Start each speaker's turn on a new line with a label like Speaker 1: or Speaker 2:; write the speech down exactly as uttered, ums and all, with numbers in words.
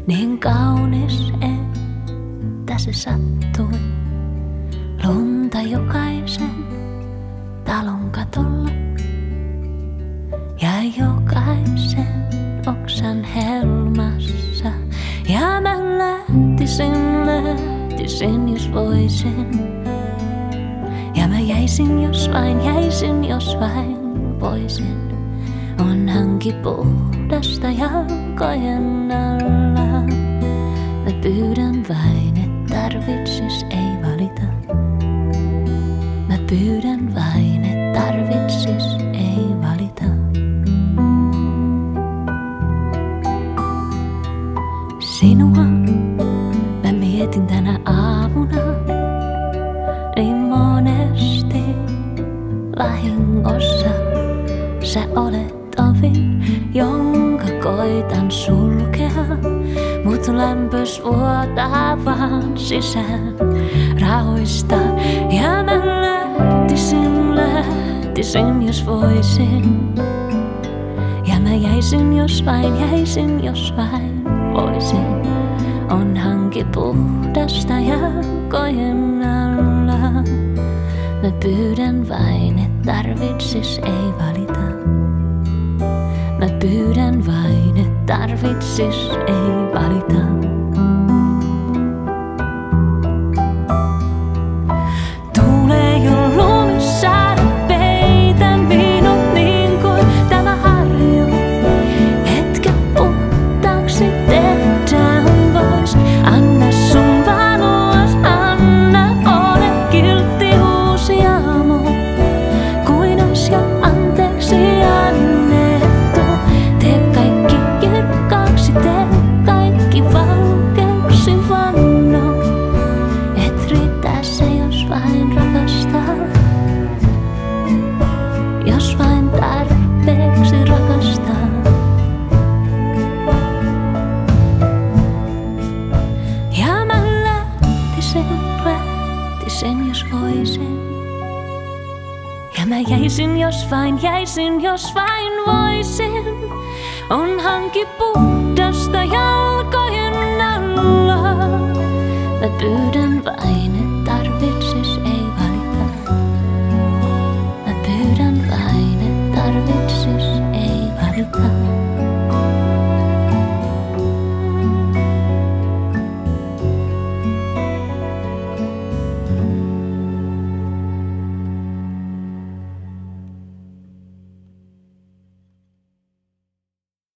Speaker 1: Niin kaunis, että se sattui. Lunta jokaisen talon katolla ja jokaisen oksan helmassa. Ja mä lähtisin, lähtisin jos voisin. Ja mä jäisin jos vain, jäisin jos vain voisin. Onhankin puhdasta jalkojen alla. Mä pyydän vain, et tarvitsis ei valita. Mä pyydän vain, et tarvitsis ei valita. Sinua mä mietin tänä aamuna niin monesti vahingossa. Sä olet ovi, jonka koitan sulkea, mut lämpös vuotaa vaan sisään raoista. Ja mä lähtisin, lähtisin jos voisin. Ja mä jäisin jos vain, jäisin jos vain voisin. Onhankin puhdasta jalkojen alla. Mä pyydän vain, et tarvitsis ei valita. Mä pyydän vain, et tarvitsis ei valita. Tulee jo lumisade, peitän minut niin kuin tämä harju. Hetket puhtaaksi tehdään vois. Anna sun vaan ulos, anna ole kiltti uusi aamu. Kuin ois jo anteeksi annettu. Tee kaikki kirkkaaksi, tee kaikki valkeuksin vanno. Et riittää se jos vain rakastaa. Jos vain tarpeeksi rakastaa. Ja mä lähtisin, lähtisin jos voisin. Ja mä jäisin jos vain, jäisin jos vain voisin. Onhankin puhdasta jalkojen alla. Mä pyydän vain.